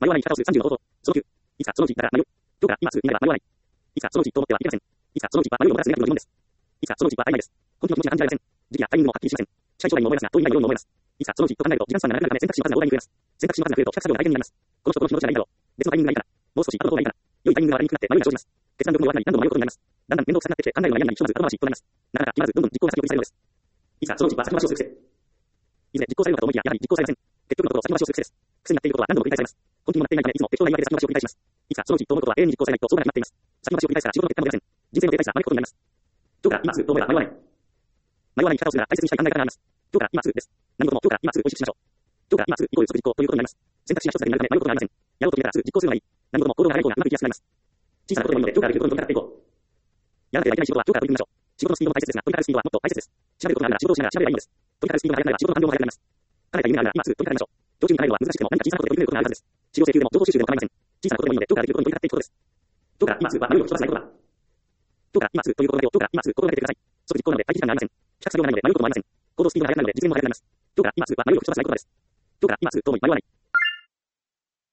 迷わない生き方をする30の方法。その9。いつかそのうちだから迷う。今日から今すぐになれば迷わない。いつかそのうちと思ってはいけません。いつかそのうちは迷うのも出すの疑問です。いつかそのうちは曖昧です。本気の気持ちが感じられません。時期やタイミングもはっきりしません。近い将来にも思いますが、遠い未来にも思います。いつかそのうちと考えると時間スパンが長くなるため選択肢の数が大幅に増えます。選択肢の数が増えると比較作業が大変になります。この人とこの人どっちがいいだろう。別のタイミングがいいから。もう少し後の方がいいから。良いタイミングが悪いにくなって迷いが生じます。決断力の弱くなり何度も迷うことになります。だんだん面倒くさくなってきて考えるのが嫌になりひとまず後回しとなります。なかなか決まらずどんどん実行が先送りされるのです。いつかそのうちは先回しをする癖。いずれ実行されるのかと思いきや、やはり実行されません。結局のところ先回しをする癖です。癖になっていることは何度も繰り返されます。本気にもなっていないためいつも適当な言い訳で先回しを繰り返します。いつかそのうちと思うことは永遠に実行されないとそうなっています。先回しを繰り返すから仕事の結果も出ません。人生の停滞者招くことになります。今日から今すぐと思えば迷わない。迷わない生き方をするなら大切にしたい考え方があります。今日から今すぐです。何事も今日から今すぐ美味しくしましょう。今日から今すぐイコール即実行ということになります。選択肢が一つだけになるため迷うことがありません。やろうと決めたらすぐ実行するのがいい。何事も行動が早い方がうまくいきやすくなります。小さなことでもいいので今日からできることに取り掛かっていこう。やらなければいけない仕事は今日から取り組みましょう。仕事のスピードも大切ですが、取り掛かるスピードはもっと大切です。調べることがあるなら仕事をしながら調べればいいのです。取り掛かるスピードが速くなれば仕事の完了も早くなります。叶えた夢があるなら今すぐ取り掛かりましょう。上級に叶えるのは難しくても何か小さなことで取り組めることがあるはずです。治療請求でも情報収集でも構いません。小さなことでもいいので今日からできることに取り掛かっていくことです。今日から今すぐは迷いを吹き飛ばさないことだ。今日から今すぐということだけを今日から今すぐ心がけてください。即実行なので待機時間がありません。比較作業がないので迷うこともありません。行動スピードが速くなるので実現も速くなります。今日から今すぐは迷いを吹き飛ばさないことです。今日から今すぐと思い迷わない。